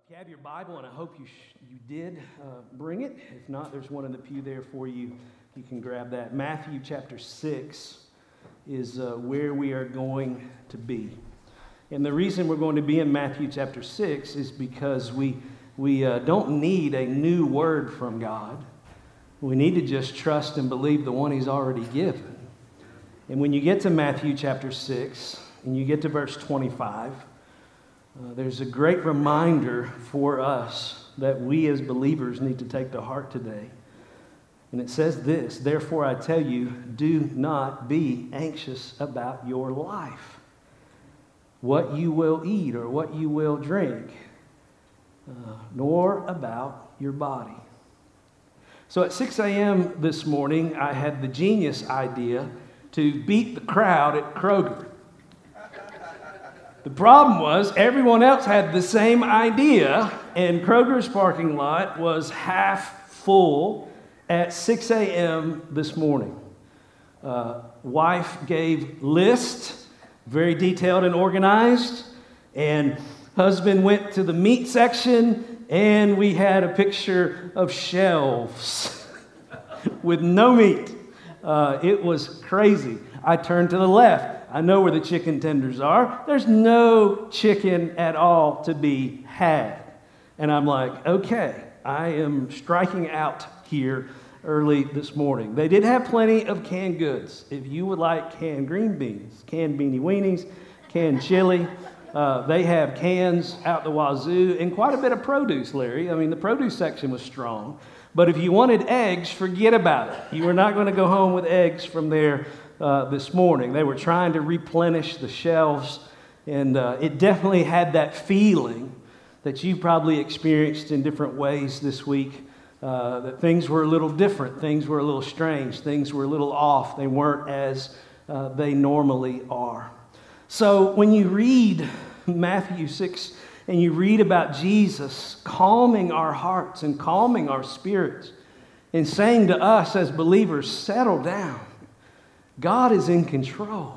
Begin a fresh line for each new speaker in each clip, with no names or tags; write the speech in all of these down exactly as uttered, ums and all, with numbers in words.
If you have your Bible, and I hope you sh- you did uh, bring it. If not, there's one in the pew there for you. You can grab that. Matthew chapter six is uh, where we are going to be. And the reason we're going to be in Matthew chapter six is because we, we uh, don't need a new word from God. We need to just trust and believe the one He's already given. And when you get to Matthew chapter six, and you get to verse twenty-five, Uh, there's a great reminder for us that we as believers need to take to heart today. And it says this, "Therefore I tell you, do not be anxious about your life, what you will eat or what you will drink, uh, nor about your body." So at six a.m. this morning, I had the genius idea to beat the crowd at Kroger. The problem was everyone else had the same idea, and Kroger's parking lot was half full at six a.m. this morning. Uh, wife gave lists, very detailed and organized, and husband went to the meat section, and we had a picture of shelves with no meat. Uh, it was crazy. I turned to the left. I know where the chicken tenders are. There's no chicken at all to be had. And I'm like, okay, I am striking out here early this morning. They did have plenty of canned goods. If you would like canned green beans, canned beanie weenies, canned chili, uh, they have cans out the wazoo and quite a bit of produce, Larry. I mean, the produce section was strong. But if you wanted eggs, forget about it. You were not going to go home with eggs from there Uh, this morning. They were trying to replenish the shelves, and uh, it definitely had that feeling that you probably experienced in different ways this week, uh, that things were a little different, things were a little strange, things were a little off. They weren't as uh, they normally are. So when you read Matthew six and you read about Jesus calming our hearts and calming our spirits and saying to us as believers, settle down. God is in control.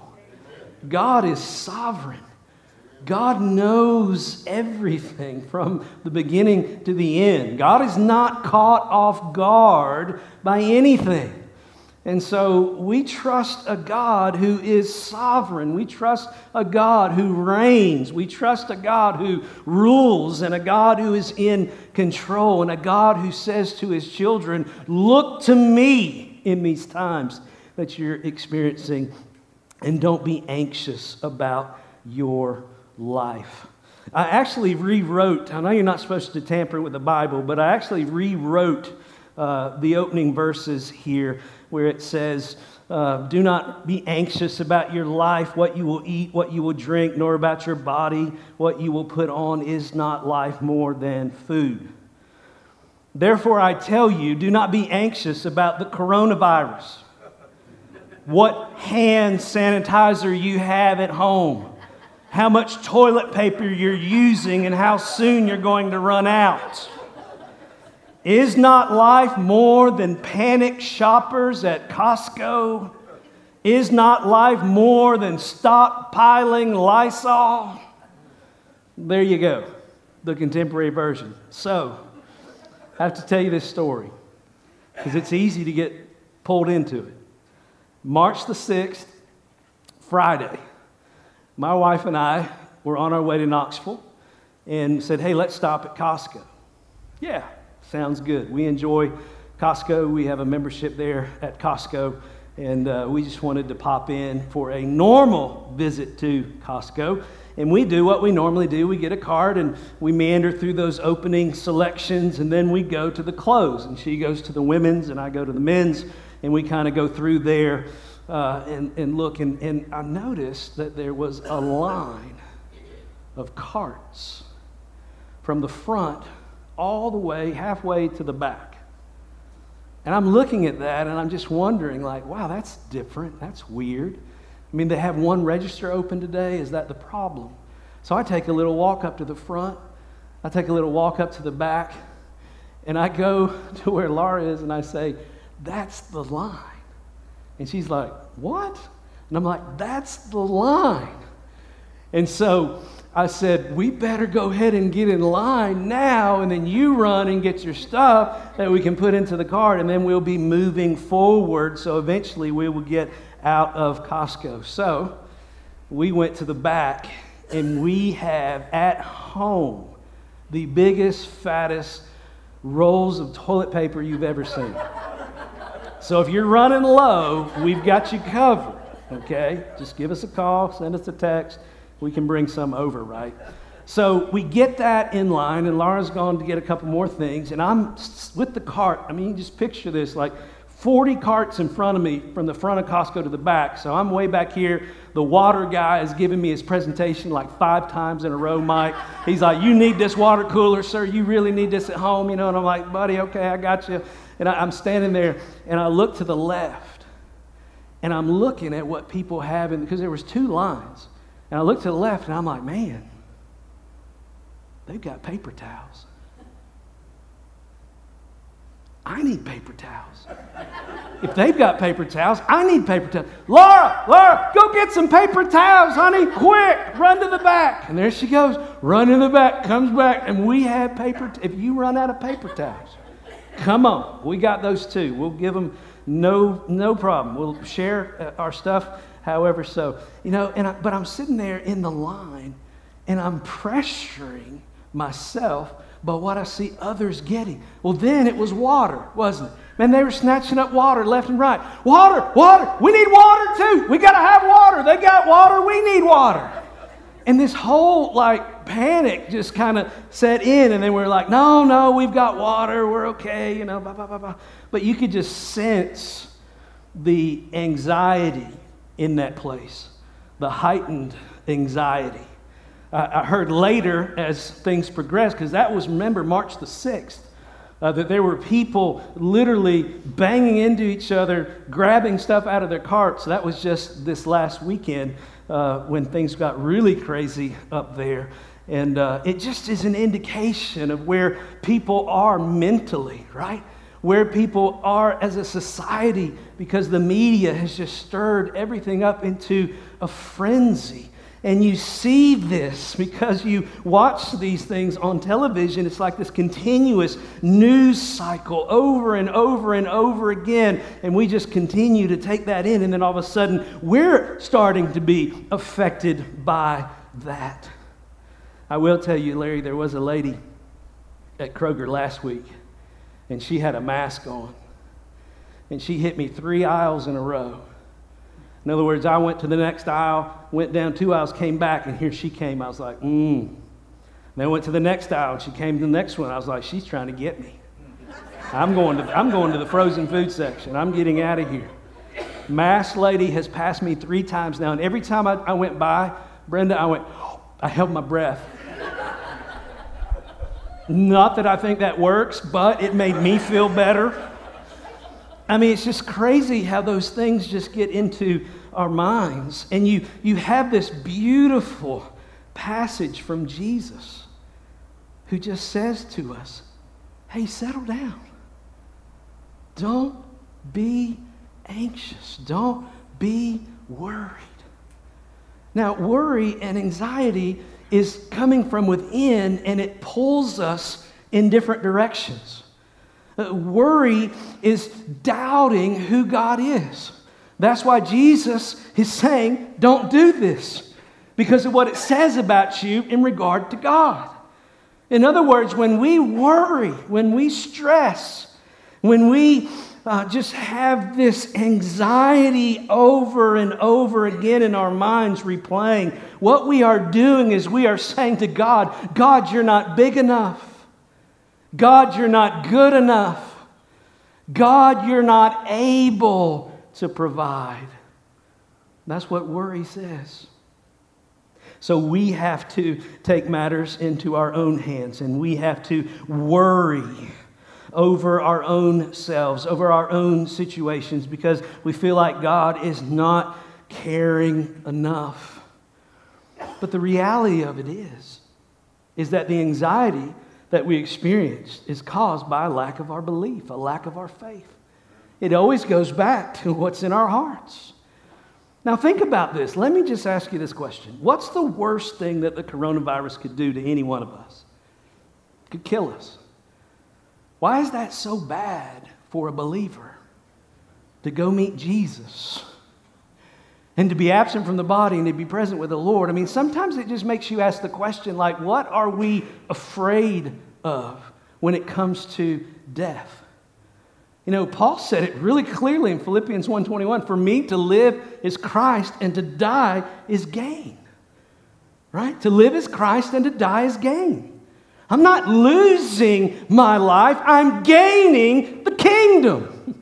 God is sovereign. God knows everything from the beginning to the end. God is not caught off guard by anything. And so we trust a God who is sovereign. We trust a God who reigns. We trust a God who rules and a God who is in control and a God who says to His children, look to me in these times that you're experiencing, and don't be anxious about your life. I actually rewrote, I know you're not supposed to tamper with the Bible, but I actually rewrote uh, the opening verses here where it says, uh, do not be anxious about your life, what you will eat, what you will drink, nor about your body, what you will put on. Is not life more than food? Therefore I tell you, do not be anxious about the coronavirus, what hand sanitizer you have at home, how much toilet paper you're using, and how soon you're going to run out. Is not life more than panic shoppers at Costco? Is not life more than stockpiling Lysol? There you go, the contemporary version. So, I have to tell you this story because it's easy to get pulled into it. March the sixth, Friday, my wife and I were on our way to Knoxville and said, hey, let's stop at Costco. Yeah, sounds good. We enjoy Costco. We have a membership there at Costco, and uh, we just wanted to pop in for a normal visit to Costco. And we do what we normally do. We get a card and we meander through those opening selections, and then we go to the close. And she goes to the women's and I go to the men's. And we kind of go through there uh, and, and look. And, and I noticed that there was a line of carts from the front all the way, halfway to the back. And I'm looking at that and I'm just wondering, like, wow, that's different. That's weird. I mean, they have one register open today. Is that the problem? So I take a little walk up to the front. I take a little walk up to the back. And I go to where Laura is and I say, that's the line. And she's like, what? And I'm like, that's the line. And so I said, we better go ahead and get in line now, and then you run and get your stuff that we can put into the cart, and then we'll be moving forward, so eventually we will get out of Costco. So we went to the back, and we have at home the biggest, fattest rolls of toilet paper you've ever seen. So if you're running low, we've got you covered, okay? Just give us a call, send us a text. We can bring some over, right? So we get that in line, and Laura's gone to get a couple more things, and I'm with the cart. I mean, you just picture this, like forty carts in front of me from the front of Costco to the back. So I'm way back here. The water guy is giving me his presentation like five times in a row, Mike. He's like, you need this water cooler, sir. You really need this at home, you know? And I'm like, buddy, okay, I got you. And I, I'm standing there, and I look to the left, and I'm looking at what people have, in, because there was two lines. And I look to the left, and I'm like, man, they've got paper towels. I need paper towels. If they've got paper towels, I need paper towels. Laura, Laura, go get some paper towels, honey. Quick, run to the back. And there she goes, run in the back, comes back, and we have paper. T- if you run out of paper towels, come on. We got those too. We'll give them no, no problem. We'll share our stuff however so. You know, and I, but I'm sitting there in the line, and I'm pressuring myself by what I see others getting. Well, then it was water, wasn't it? Man, they were snatching up water left and right. Water, water, we need water too. We got to have water. They got water, we need water. And this whole like panic just kind of set in, and then we're like, no, no, we've got water, we're okay, you know, blah, blah, blah, blah. But you could just sense the anxiety in that place, the heightened anxiety. I heard later as things progressed, because that was, remember, March the sixth, uh, that there were people literally banging into each other, grabbing stuff out of their carts. That was just this last weekend uh, when things got really crazy up there. And uh, it just is an indication of where people are mentally, right? Where people are as a society, because the media has just stirred everything up into a frenzy. And you see this because you watch these things on television. It's like this continuous news cycle over and over and over again. And we just continue to take that in. And then all of a sudden, we're starting to be affected by that. I will tell you, Larry, there was a lady at Kroger last week, and she had a mask on. And she hit me three aisles in a row. In other words, I went to the next aisle, went down two aisles, came back, and here she came. I was like, mm. Then I went to the next aisle, and she came to the next one. I was like, she's trying to get me. I'm going to, I'm going to the frozen food section. I'm getting out of here. Mask lady has passed me three times now, and every time I, I went by, Brenda, I went, I held my breath. Not that I think that works, but it made me feel better. I mean, it's just crazy how those things just get into our minds. And you, you have this beautiful passage from Jesus who just says to us, hey, settle down. Don't be anxious. Don't be worried. Now, worry and anxiety is coming from within, and it pulls us in different directions. Uh, worry is doubting who God is. That's why Jesus is saying, don't do this, because of what it says about you in regard to God. In other words, when we worry, when we stress, when we uh, just have this anxiety over and over again in our minds replaying, what we are doing is we are saying to God, God, you're not big enough. God, you're not good enough. God, you're not able to provide. That's what worry says. So we have to take matters into our own hands, and we have to worry over our own selves, over our own situations, because we feel like God is not caring enough. But the reality of it is, is that the anxiety that we experience is caused by a lack of our belief, a lack of our faith. It always goes back to what's in our hearts. Now think about this. Let me just ask you this question. What's the worst thing that the coronavirus could do to any one of us? It could kill us. Why is that so bad for a believer to go meet Jesus and to be absent from the body and to be present with the Lord? I mean, sometimes it just makes you ask the question, like, what are we afraid of when it comes to death? You know, Paul said it really clearly in Philippians one twenty-one, for me to live is Christ and to die is gain. Right? To live is Christ and to die is gain. I'm not losing my life, I'm gaining the kingdom.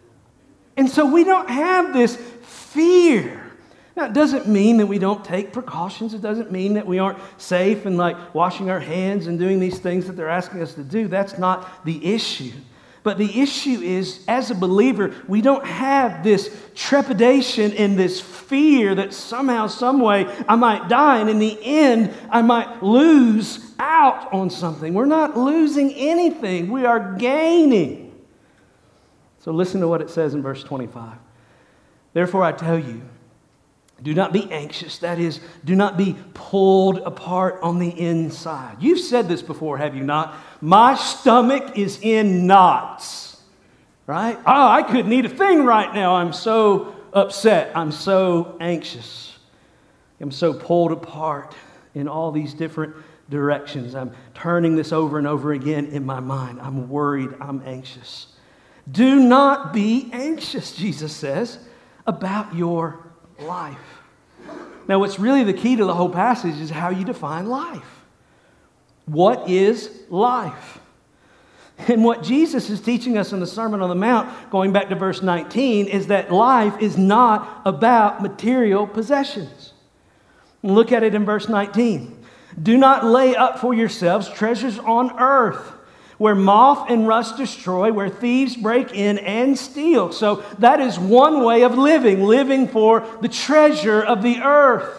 And so we don't have this fear. Now, it doesn't mean that we don't take precautions. It doesn't mean that we aren't safe and like washing our hands and doing these things that they're asking us to do. That's not the issue. But the issue is, as a believer, we don't have this trepidation and this fear that somehow, some way, I might die, and in the end, I might lose out on something. We're not losing anything. We are gaining. So listen to what it says in verse twenty-five. Therefore, I tell you, do not be anxious. That is, do not be pulled apart on the inside. You've said this before, have you not? My stomach is in knots. Right? Oh, I couldn't eat a thing right now. I'm so upset. I'm so anxious. I'm so pulled apart in all these different directions. I'm turning this over and over again in my mind. I'm worried. I'm anxious. Do not be anxious, Jesus says, about your life. Now, what's really the key to the whole passage is how you define life. What is life? And what Jesus is teaching us in the Sermon on the Mount, going back to verse nineteen, is that life is not about material possessions. Look at it in verse nineteen. Do not lay up for yourselves treasures on earth, where moth and rust destroy, where thieves break in and steal. So that is one way of living, living for the treasure of the earth.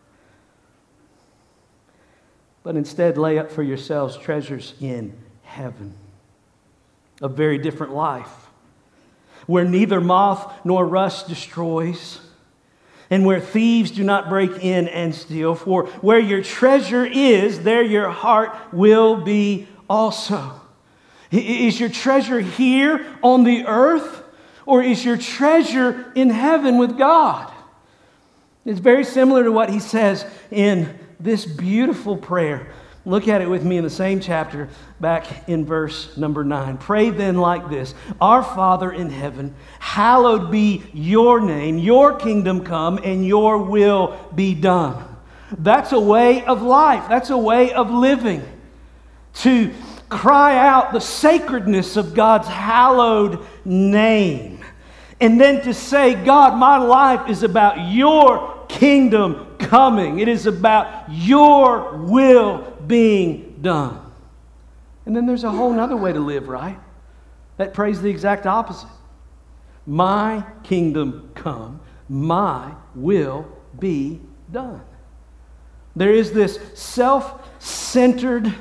But instead lay up for yourselves treasures in heaven. A very different life, where neither moth nor rust destroys, and where thieves do not break in and steal. For where your treasure is, there your heart will be also. Is your treasure here on the earth, or is your treasure in heaven with God? It's very similar to what he says in this beautiful prayer. Look at it with me in the same chapter, back in verse number nine. Pray then like this: Our Father in heaven, hallowed be your name, your kingdom come, and your will be done. That's a way of life. That's a way of living. To cry out the sacredness of God's hallowed name. And then to say, God, my life is about your kingdom coming. It is about your will being done. And then there's a whole other way to live, right? That prays the exact opposite. My kingdom come, my will be done. There is this self-centered,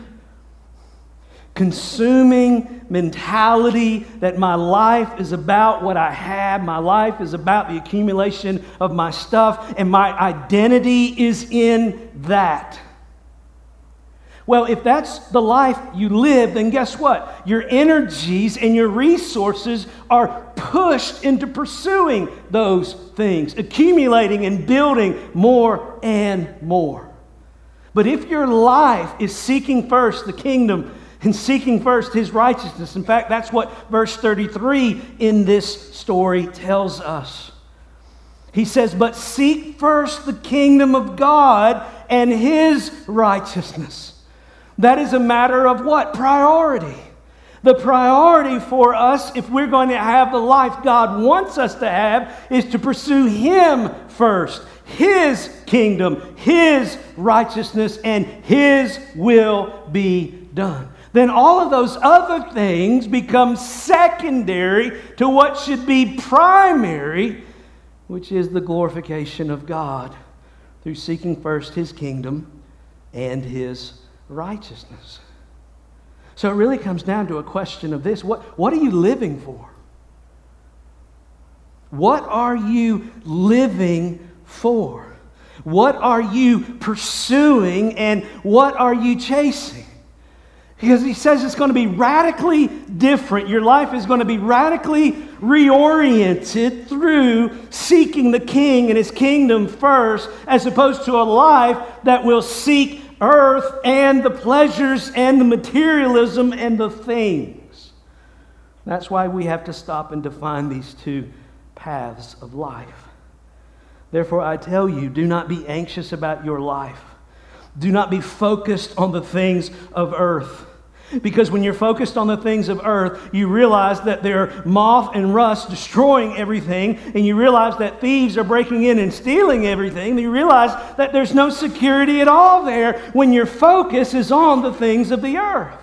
consuming mentality that my life is about what I have. My life is about the accumulation of my stuff, and my identity is in that. Well, if that's the life you live, then guess what? Your energies and your resources are pushed into pursuing those things, accumulating and building more and more. But if your life is seeking first the kingdom and seeking first His righteousness. In fact, that's what verse thirty-three in this story tells us. He says, but seek first the kingdom of God and His righteousness. That is a matter of what? Priority. The priority for us, if we're going to have the life God wants us to have, is to pursue Him first. His kingdom, His righteousness, and His will be done. Then all of those other things become secondary to what should be primary, which is the glorification of God through seeking first His kingdom and His righteousness. So it really comes down to a question of this. What, what are you living for? What are you living for? What are you pursuing and what are you chasing? Because he says it's going to be radically different. Your life is going to be radically reoriented through seeking the King and His kingdom first, as opposed to a life that will seek earth and the pleasures and the materialism and the things. That's why we have to stop and define these two paths of life. Therefore, I tell you, do not be anxious about your life. Do not be focused on the things of earth. Because when you're focused on the things of earth, you realize that they're moth and rust destroying everything, and you realize that thieves are breaking in and stealing everything. You realize that there's no security at all there when your focus is on the things of the earth.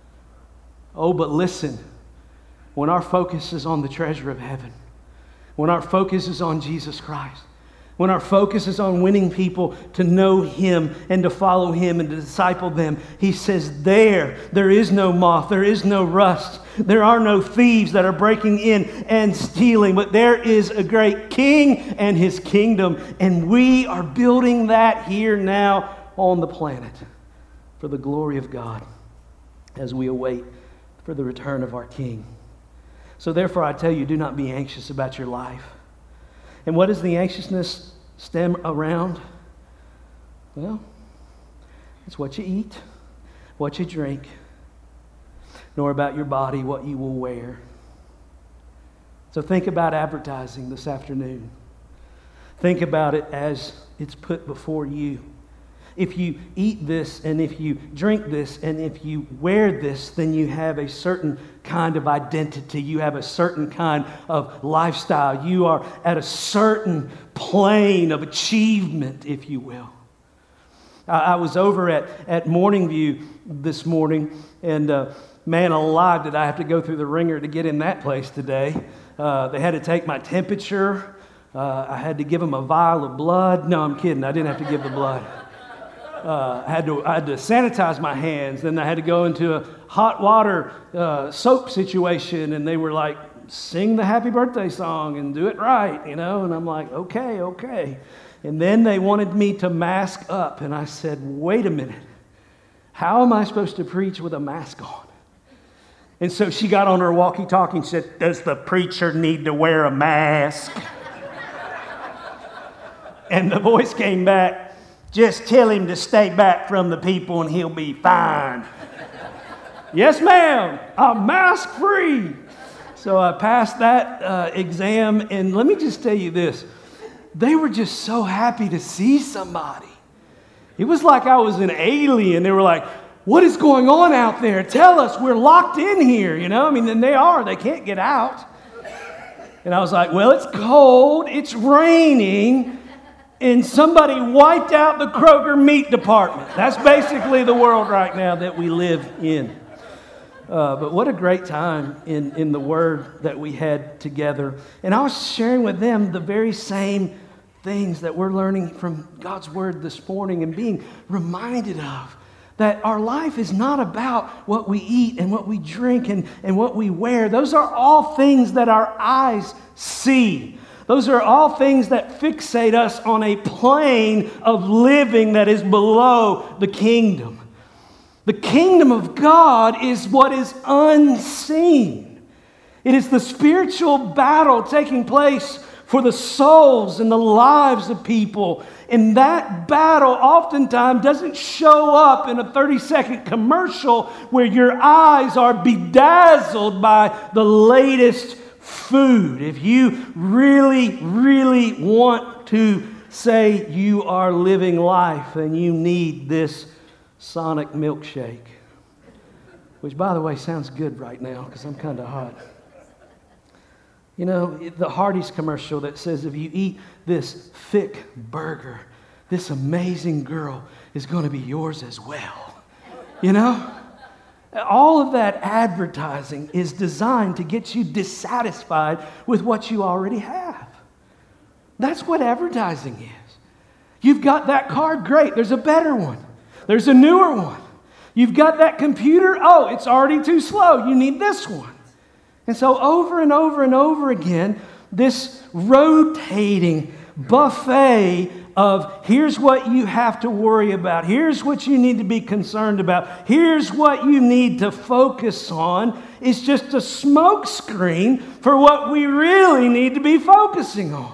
Oh, but listen, when our focus is on the treasure of heaven, when our focus is on Jesus Christ, when our focus is on winning people to know Him and to follow Him and to disciple them, He says there, there is no moth, there is no rust, there are no thieves that are breaking in and stealing, but there is a great King and His kingdom, and we are building that here now on the planet for the glory of God as we await for the return of our King. So therefore I tell you, do not be anxious about your life. And what does the anxiousness stem around? Well, it's what you eat, what you drink, nor about your body, what you will wear. So think about advertising this afternoon. Think about it as it's put before you. If you eat this and if you drink this and if you wear this, then you have a certain kind of identity. You have a certain kind of lifestyle. You are at a certain plane of achievement, if you will. I, I was over at, at Morning View this morning, and uh, man alive, did I have to go through the ringer to get in that place today. Uh, they had to take my temperature. Uh, I had to give them a vial of blood. No, I'm kidding. I didn't have to give the blood. Uh, I had to I had to sanitize my hands. Then I had to go into a hot water uh, soap situation, and they were like, "Sing the happy birthday song and do it right," you know. And I'm like, "Okay, okay." And then they wanted me to mask up, and I said, "Wait a minute, how am I supposed to preach with a mask on?" And so she got on her walkie-talkie and said, "Does the preacher need to wear a mask?" And the voice came back. "Just tell him to stay back from the people and he'll be fine." "Yes, ma'am, I'm mask free." So I passed that uh, exam, and let me just tell you this. They were just so happy to see somebody. It was like I was an alien. They were like, "What is going on out there? Tell us, we're locked in here." You know, I mean, and they are. They can't get out. And I was like, "Well, it's cold. It's raining. And somebody wiped out the Kroger meat department." That's basically the world right now that we live in. Uh, but what a great time in, in the Word that we had together. And I was sharing with them the very same things that we're learning from God's Word this morning and being reminded of. That our life is not about what we eat and what we drink and, and what we wear. Those are all things that our eyes see. Those are all things that fixate us on a plane of living that is below the kingdom. The kingdom of God is what is unseen. It is the spiritual battle taking place for the souls and the lives of people. And that battle oftentimes doesn't show up in a thirty-second commercial where your eyes are bedazzled by the latest food. If you really, really want to say you are living life, then you need this Sonic milkshake, which, by the way, sounds good right now because I'm kind of hot. You know, the Hardee's commercial that says if you eat this thick burger, this amazing girl is going to be yours as well. You know? All of that advertising is designed to get you dissatisfied with what you already have. That's what advertising is. You've got that car, great. There's a better one. There's a newer one. You've got that computer, oh, it's already too slow. You need this one. And so over and over and over again, this rotating buffet of here's what you have to worry about, here's what you need to be concerned about, here's what you need to focus on, is just a smokescreen for what we really need to be focusing on.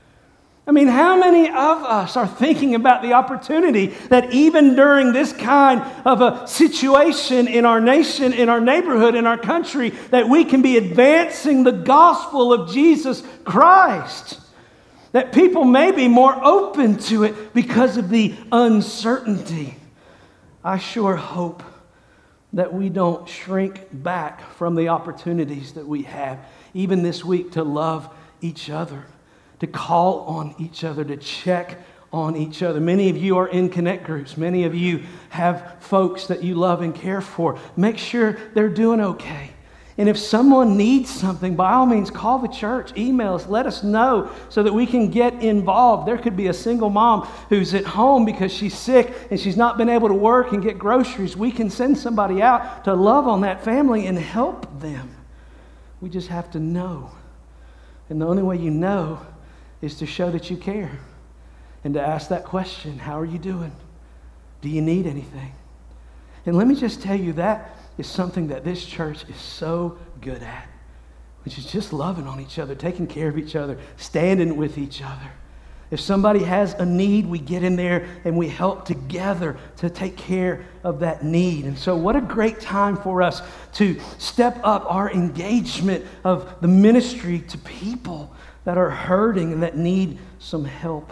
I mean, how many of us are thinking about the opportunity that even during this kind of a situation in our nation, in our neighborhood, in our country, that we can be advancing the gospel of Jesus Christ? That people may be more open to it because of the uncertainty. I sure hope that we don't shrink back from the opportunities that we have, even this week, to love each other, to call on each other, to check on each other. Many of you are in connect groups. Many of you have folks that you love and care for. Make sure they're doing okay. And if someone needs something, by all means, call the church, email us, let us know so that we can get involved. There could be a single mom who's at home because she's sick and she's not been able to work and get groceries. We can send somebody out to love on that family and help them. We just have to know. And the only way you know is to show that you care and to ask that question, how are you doing? Do you need anything? And let me just tell you, that is something that this church is so good at, which is just loving on each other, taking care of each other, standing with each other. If somebody has a need, we get in there and we help together to take care of that need. And so what a great time for us to step up our engagement of the ministry to people that are hurting and that need some help.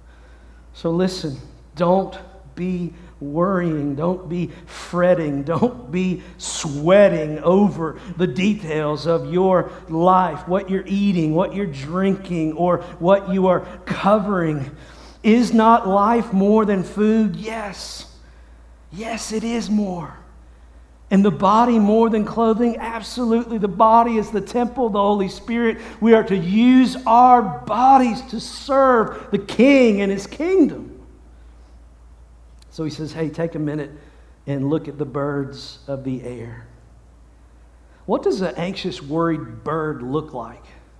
So listen, don't be worrying, don't be fretting, don't be sweating over the details of your life, what you're eating, what you're drinking, or what you are covering. Is not life more than food? Yes. Yes, it is more. And the body more than clothing? Absolutely. The body is the temple of the Holy Spirit. We are to use our bodies to serve the King and His kingdom. So he says, hey, take a minute and look at the birds of the air. What does an anxious, worried bird look like?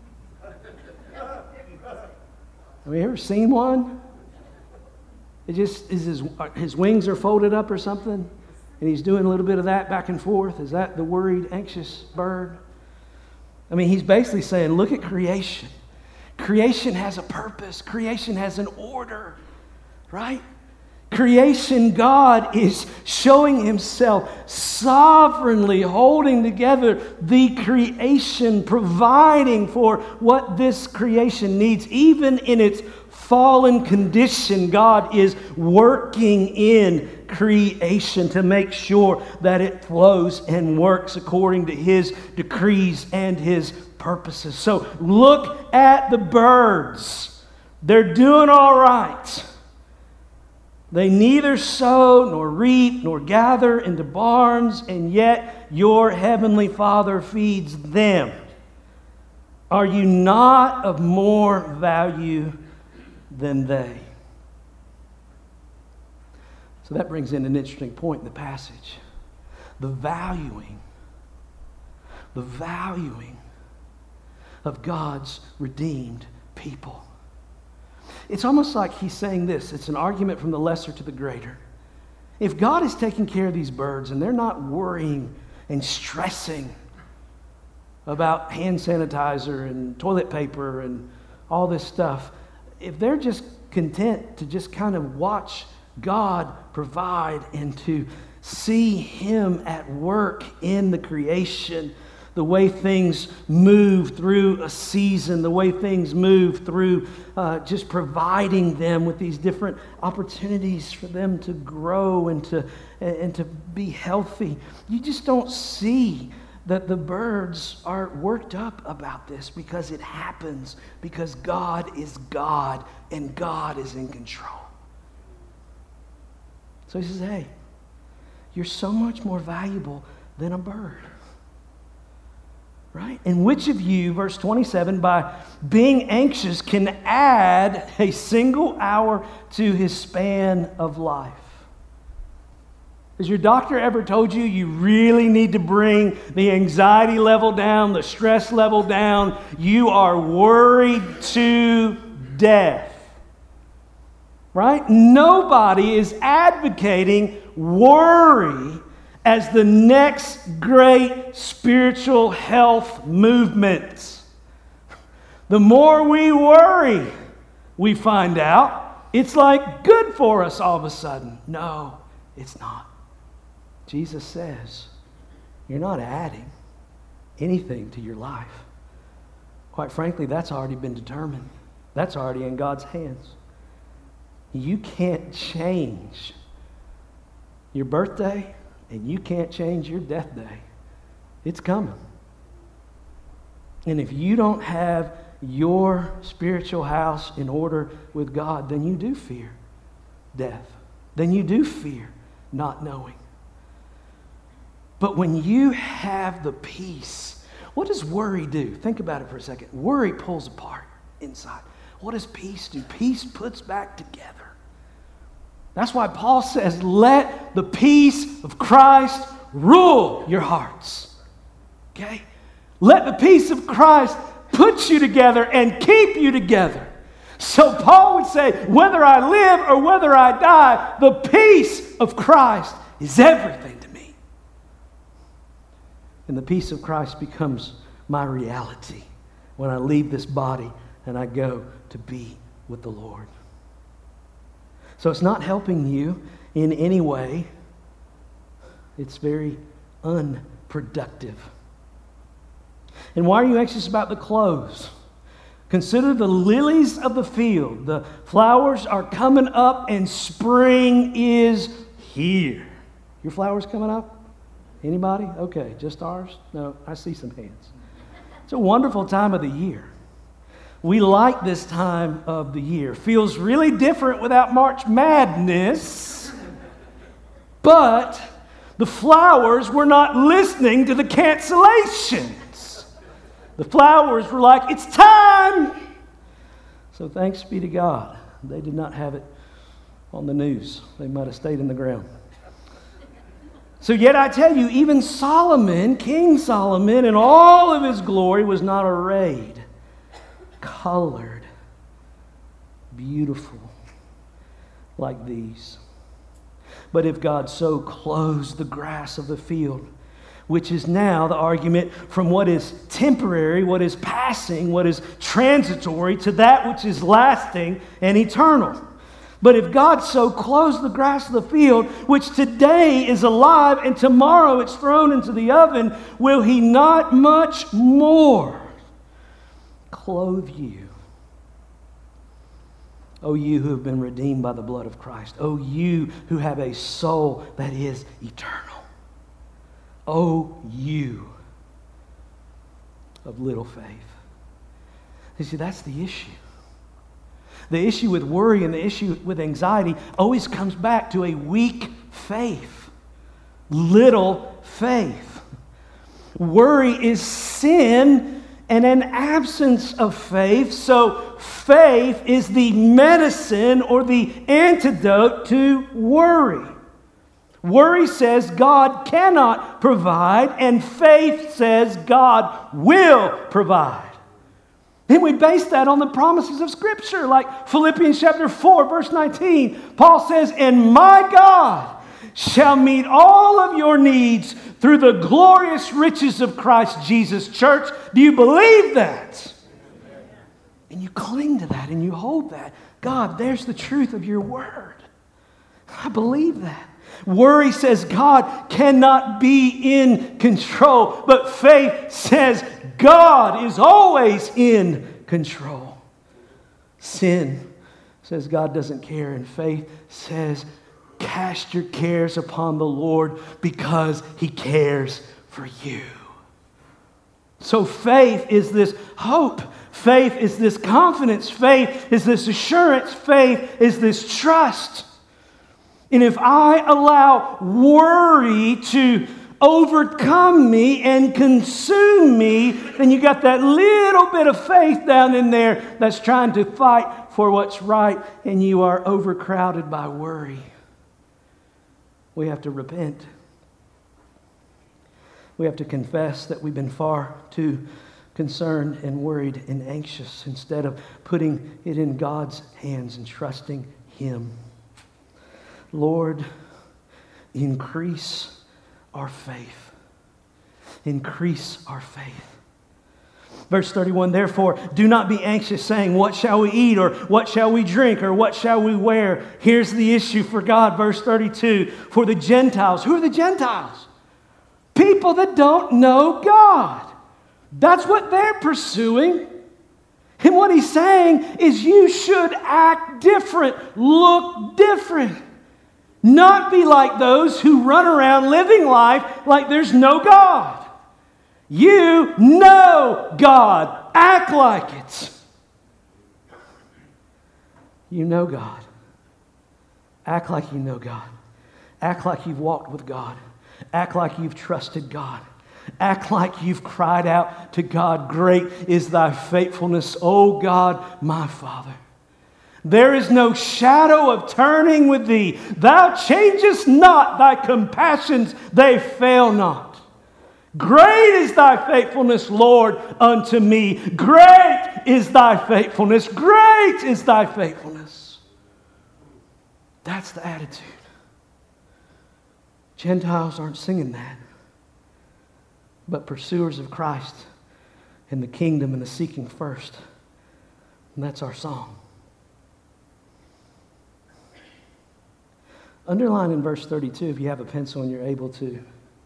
Have you ever seen one? It just is his, his wings are folded up or something, and he's doing a little bit of that back and forth. Is that the worried, anxious bird? I mean, he's basically saying, look at creation. Creation has a purpose. Creation has an order, right? Creation, God is showing Himself sovereignly holding together the creation, providing for what this creation needs. Even in its fallen condition, God is working in creation to make sure that it flows and works according to His decrees and His purposes. So look at the birds. They're doing all right. They neither sow nor reap nor gather into barns, and yet your heavenly Father feeds them. Are you not of more value than they? So that brings in an interesting point in the passage. The valuing, the valuing of God's redeemed people. It's almost like he's saying this. It's an argument from the lesser to the greater. If God is taking care of these birds and they're not worrying and stressing about hand sanitizer and toilet paper and all this stuff, if they're just content to just kind of watch God provide and to see Him at work in the creation, the way things move through a season, the way things move through uh, just providing them with these different opportunities for them to grow and to, and to be healthy. You just don't see that the birds are worked up about this because it happens, because God is God and God is in control. So he says, hey, you're so much more valuable than a bird. Right? And which of you, verse twenty-seven, by being anxious can add a single hour to his span of life? Has your doctor ever told you you really need to bring the anxiety level down, the stress level down? You are worried to death. Right? Nobody is advocating worry as the next great spiritual health movement. The more we worry, we find out it's like good for us all of a sudden. No, it's not. Jesus says, you're not adding anything to your life. Quite frankly, that's already been determined. That's already in God's hands. You can't change your birthday, and you can't change your death day. It's coming. And if you don't have your spiritual house in order with God, then you do fear death. Then you do fear not knowing. But when you have the peace, what does worry do? Think about it for a second. Worry pulls apart inside. What does peace do? Peace puts back together. That's why Paul says, let the peace of Christ rule your hearts. Okay? Let the peace of Christ put you together and keep you together. So Paul would say, whether I live or whether I die, the peace of Christ is everything to me. And the peace of Christ becomes my reality when I leave this body and I go to be with the Lord. So it's not helping you in any way. It's very unproductive. And why are you anxious about the clothes? Consider the lilies of the field. The flowers are coming up and spring is here. Your flowers coming up? Anybody? Okay, just ours? No, I see some hands. It's a wonderful time of the year. We like this time of the year. Feels really different without March Madness. But the flowers were not listening to the cancellations. The flowers were like, it's time. So thanks be to God. They did not have it on the news. They might have stayed in the ground. So yet I tell you, even Solomon, King Solomon, in all of his glory was not arrayed, colored, beautiful like these. But if God so clothes the grass of the field, which is now the argument from what is temporary, what is passing, what is transitory, to that which is lasting and eternal. But if God so clothes the grass of the field, which today is alive and tomorrow it's thrown into the oven, will He not much more clothe you? O you who have been redeemed by the blood of Christ. O you who have a soul that is eternal. O you of little faith. You see, that's the issue. The issue with worry and the issue with anxiety always comes back to a weak faith. Little faith. Worry is sin and an absence of faith. So faith is the medicine or the antidote to worry. Worry says God cannot provide, and faith says God will provide. And we base that on the promises of Scripture, like Philippians chapter four, verse nineteen. Paul says, and my God shall meet all of your needs through the glorious riches of Christ Jesus. Church, do you believe that? And you cling to that and you hold that. God, there's the truth of your word. I believe that. Worry says God cannot be in control, but faith says God is always in control. Sin says God doesn't care, and faith says cast your cares upon the Lord because He cares for you. So faith is this hope. Faith is this confidence. Faith is this assurance. Faith is this trust. And if I allow worry to overcome me and consume me, then you got that little bit of faith down in there that's trying to fight for what's right, and you are overcrowded by worry. We have to repent. We have to confess that we've been far too concerned and worried and anxious instead of putting it in God's hands and trusting Him. Lord, increase our faith. Increase our faith. Verse thirty-one, therefore, do not be anxious, saying, what shall we eat, or what shall we drink, or what shall we wear? Here's the issue for God, verse thirty-two, for the Gentiles. Who are the Gentiles? People that don't know God. That's what they're pursuing. And what he's saying is you should act different, look different. Not be like those who run around living life like there's no God. You know God. Act like it. You know God. Act like you know God. Act like you've walked with God. Act like you've trusted God. Act like you've cried out to God, great is thy faithfulness, O God, my Father. There is no shadow of turning with thee. Thou changest not, thy compassions, they fail not. Great is thy faithfulness, Lord, unto me. Great is thy faithfulness. Great is thy faithfulness. That's the attitude. Gentiles aren't singing that, but pursuers of Christ and the kingdom and the seeking first. And that's our song. Underline in verse thirty-two, if you have a pencil and you're able to.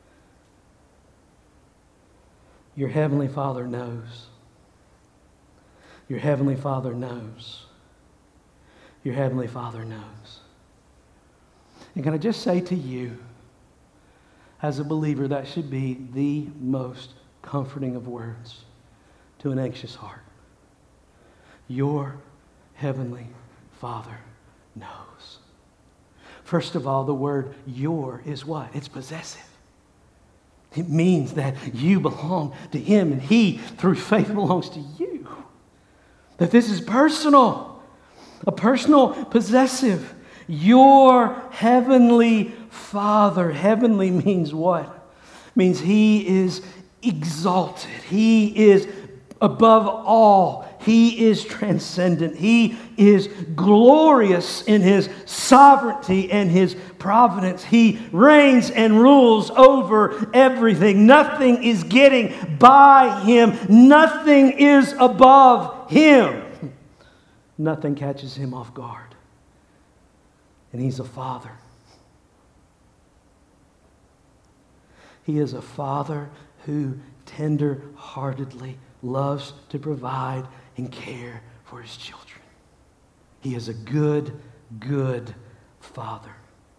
Your heavenly Father knows. Your heavenly Father knows. Your heavenly Father knows. And can I just say to you, as a believer, that should be the most comforting of words to an anxious heart. Your heavenly Father knows. First of all, the word your is what? It's possessive. It means that you belong to Him and He, through faith, belongs to you. That this is personal. A personal possessive. Your heavenly Father. Heavenly means what? It means He is exalted. He is above all. He is transcendent. He is glorious in His sovereignty and His providence. He reigns and rules over everything. Nothing is getting by Him. Nothing is above Him. Nothing catches Him off guard. And He's a Father. He is a Father who tender-heartedly loves to provide and care for His children. He is a good, good Father.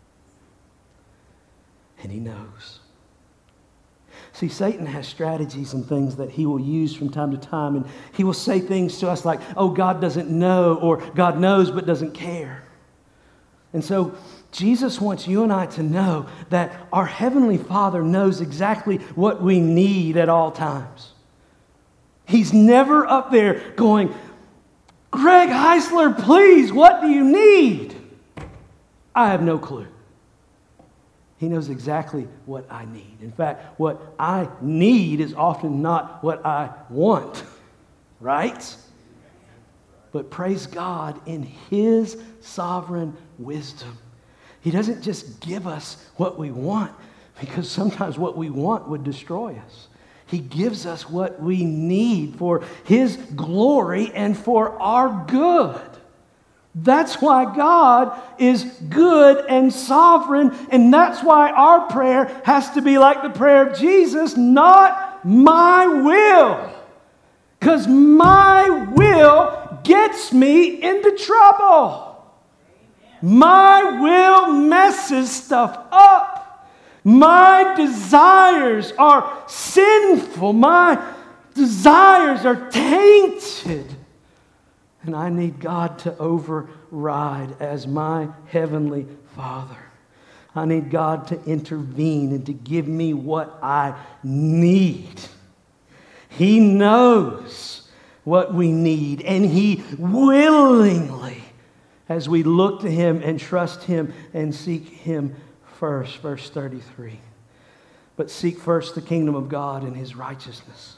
And He knows. See, Satan has strategies and things that he will use from time to time, and he will say things to us like, oh, God doesn't know, or God knows but doesn't care. And so Jesus wants you and I to know that our Heavenly Father knows exactly what we need at all times. He's never up there going, Greg Heisler, please, what do you need? I have no clue. He knows exactly what I need. In fact, what I need is often not what I want, right? But praise God, in His sovereign wisdom, He doesn't just give us what we want, because sometimes what we want would destroy us. He gives us what we need for His glory and for our good. That's why God is good and sovereign, and that's why our prayer has to be like the prayer of Jesus, not my will. Because my will gets me into trouble. My will messes stuff up. My desires are sinful. My desires are tainted. And I need God to override as my Heavenly Father. I need God to intervene and to give me what I need. He knows what we need, and He willingly, as we look to Him and trust Him and seek Him first, verse thirty-three. But seek first the kingdom of God and his righteousness.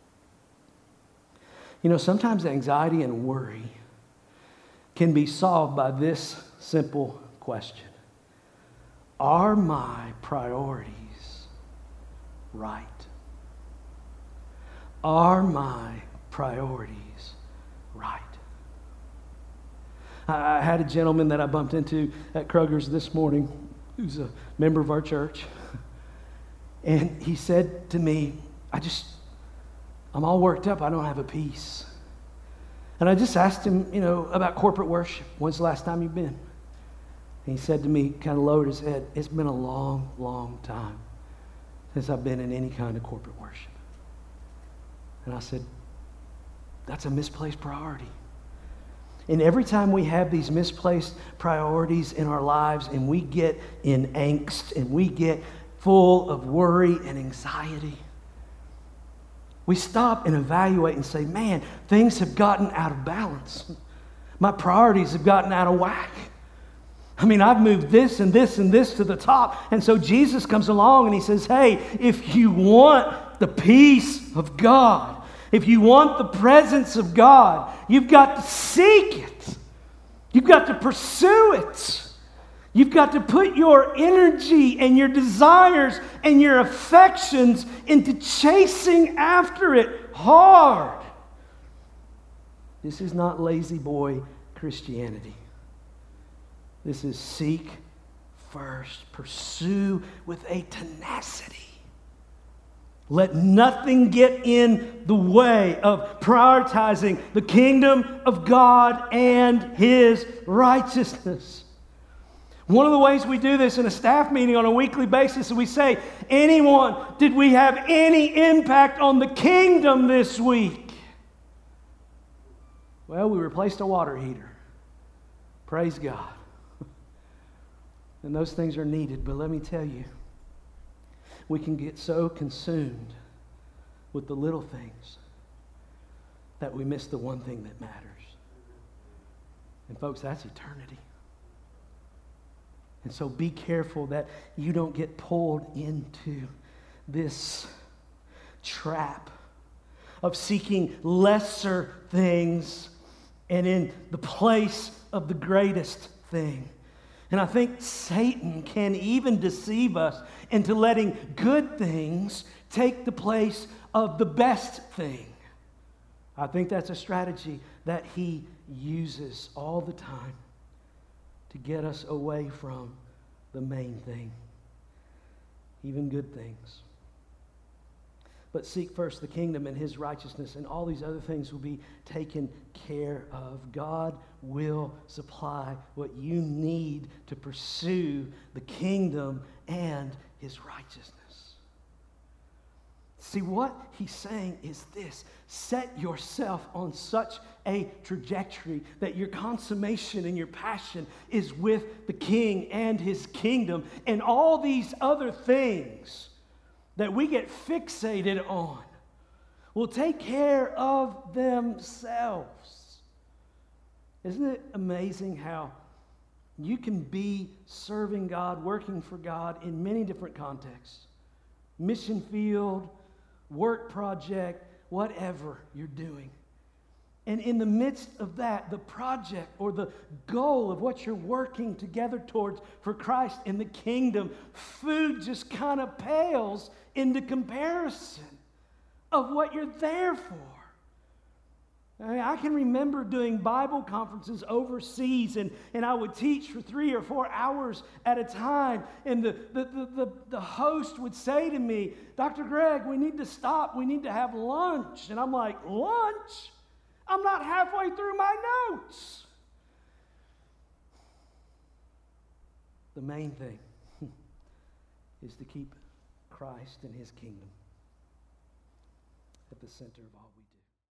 You know, sometimes anxiety and worry can be solved by this simple question. Are my priorities right? Are my priorities right? I had a gentleman that I bumped into at Kroger's this morning who's a member of our church. And he said to me, I just, I'm all worked up. I don't have a peace. And I just asked him, you know, about corporate worship. When's the last time you've been? And he said to me, kind of lowered his head, it's been a long, long time since I've been in any kind of corporate worship. And I said, that's a misplaced priority. And every time we have these misplaced priorities in our lives and we get in angst and we get full of worry and anxiety, we stop and evaluate and say, man, things have gotten out of balance. My priorities have gotten out of whack. I mean, I've moved this and this and this to the top. And so Jesus comes along and he says, hey, if you want the peace of God, if you want the presence of God, you've got to seek it. You've got to pursue it. You've got to put your energy and your desires and your affections into chasing after it hard. This is not lazy boy Christianity. This is seek first, pursue with a tenacity. Let nothing get in the way of prioritizing the kingdom of God and his righteousness. One of the ways we do this in a staff meeting on a weekly basis is we say, anyone, did we have any impact on the kingdom this week? Well, we replaced a water heater. Praise God. And those things are needed, but let me tell you, we can get so consumed with the little things that we miss the one thing that matters. And folks, that's eternity. And so be careful that you don't get pulled into this trap of seeking lesser things and in the place of the greatest thing. And I think Satan can even deceive us into letting good things take the place of the best thing. I think that's a strategy that he uses all the time to get us away from the main thing, even good things. But seek first the kingdom and his righteousness, and all these other things will be taken care of. God will supply what you need to pursue the kingdom and his righteousness. See, what he's saying is this: set yourself on such a trajectory that your consummation and your passion is with the King and his kingdom, and all these other things that we get fixated on will take care of themselves. Isn't it amazing how you can be serving God, working for God in many different contexts? Mission field, work project, whatever you're doing. And in the midst of that, the project or the goal of what you're working together towards for Christ in the kingdom, food just kind of pales into comparison of what you're there for. I mean, I can remember doing Bible conferences overseas, and, and I would teach for three or four hours at a time, and the, the, the, the, the host would say to me, Doctor Greg, we need to stop, we need to have lunch. And I'm like, lunch? I'm not halfway through my notes. The main thing is to keep Christ and his kingdom at the center of all we do.